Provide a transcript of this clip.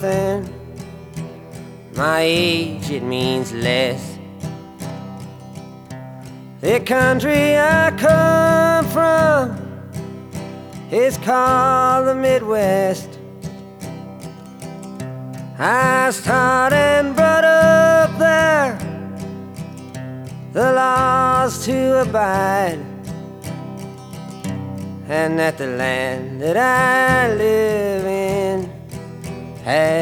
my age, it means less. The country I come from is called the Midwest. I was taught and brought up there, the laws to abide, and that the land that I live in has